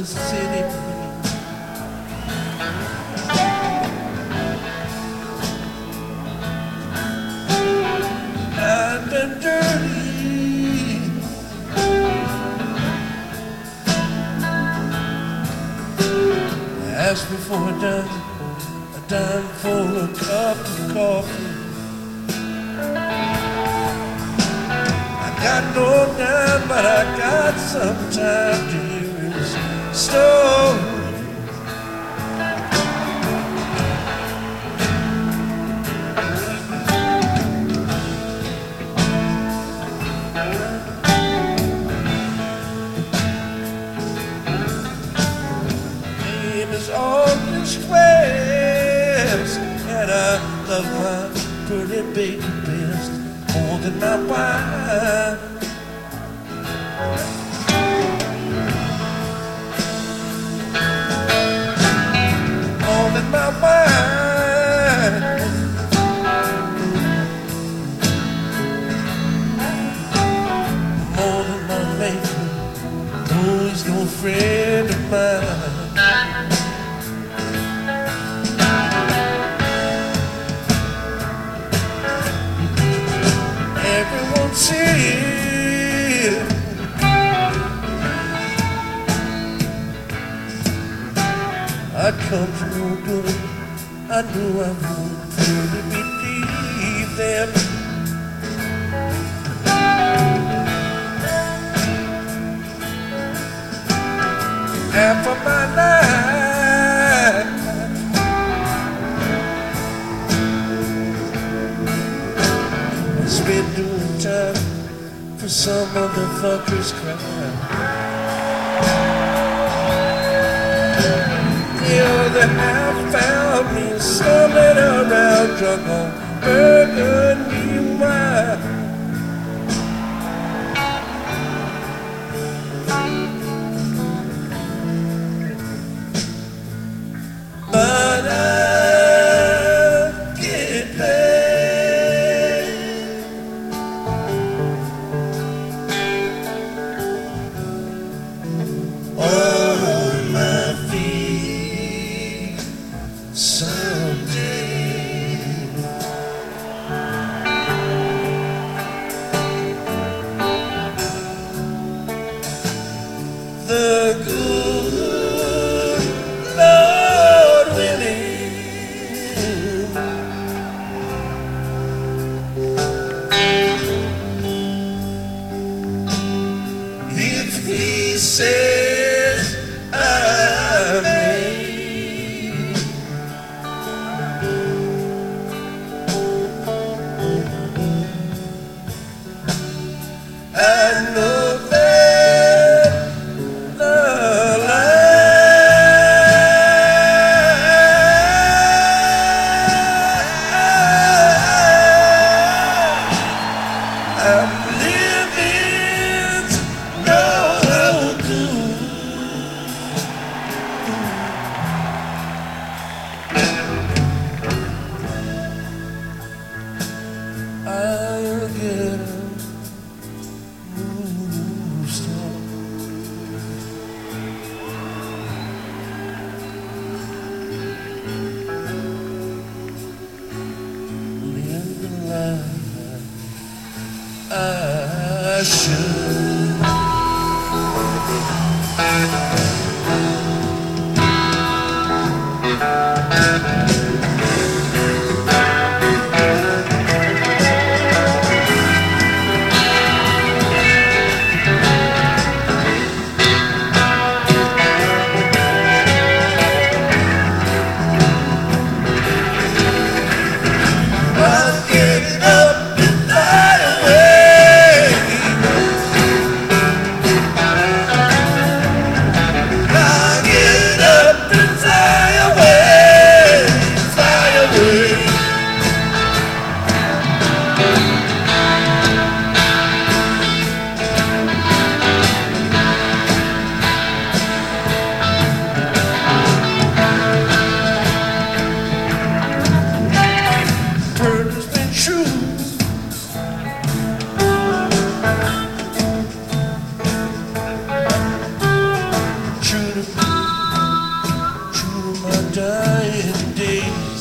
city. I've been dirty, ask me for a dime for a cup of coffee. I got no dime, but I got some time to hear his story. August West, and I love my pretty baby best more than my wife. More than my wife. More than my maker, who is no friend of mine. Everyone's here. I'd come from no good. I knew I would really believe them. Half of my life been doing time for some motherfucker's crime. The other half found me stumbling around drunk on burgundy wine. But I get paid on my feet someday. true to my dying days.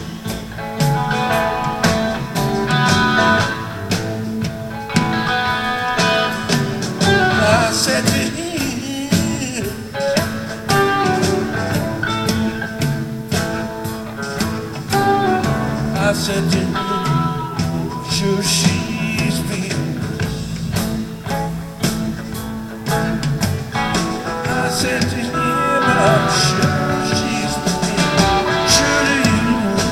I said to him, I said to him, sure she's been. I said to him, I'm sure she's been true to you.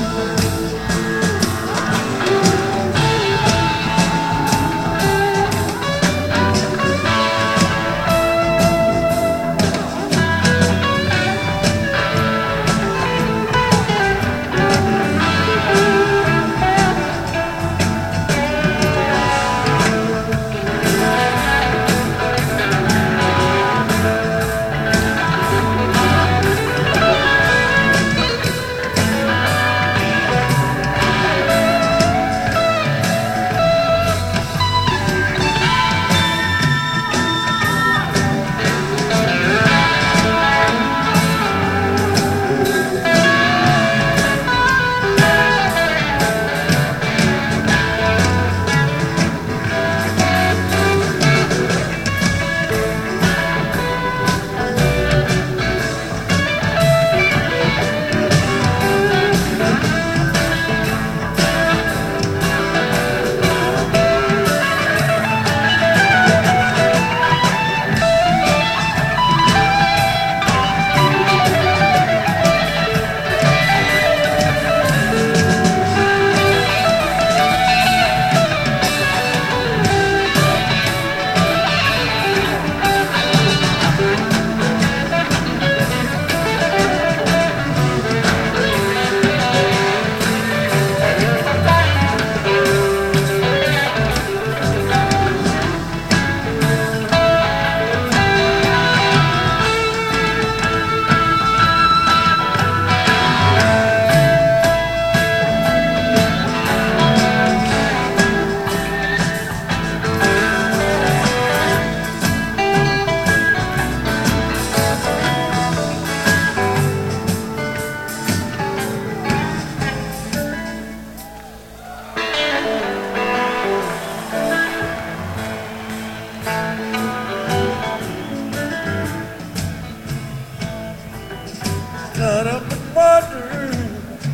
Got up and wandered,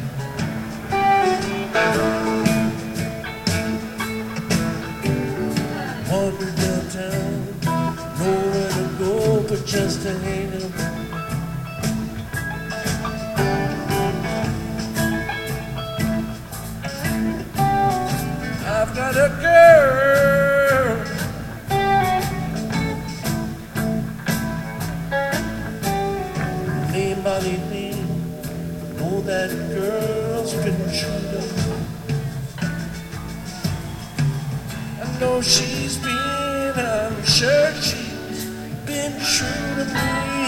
wandered downtown, nowhere to go but just to hang out. I've got a girl, named Molly Lee. Know that girl's been true to me. I know she's been, I'm sure she's been true to me.